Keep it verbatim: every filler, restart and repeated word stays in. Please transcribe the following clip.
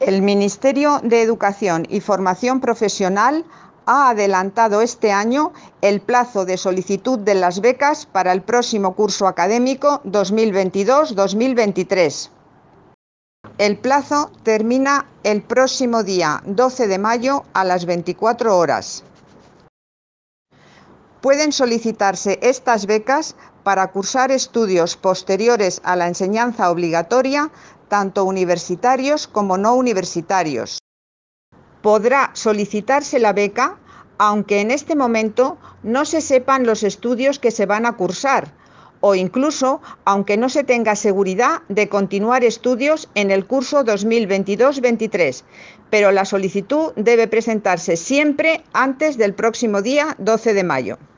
El Ministerio de Educación y Formación Profesional ha adelantado este año el plazo de solicitud de las becas para el próximo curso académico dos mil veintidós dos mil veintitrés. El plazo termina el próximo día doce de mayo a las veinticuatro horas. Pueden solicitarse estas becas para cursar estudios posteriores a la enseñanza obligatoria, tanto universitarios como no universitarios. Podrá solicitarse la beca aunque en este momento no se sepan los estudios que se van a cursar, o incluso aunque no se tenga seguridad de continuar estudios en el curso dos mil veintidós veintitrés, pero la solicitud debe presentarse siempre antes del próximo día doce de mayo.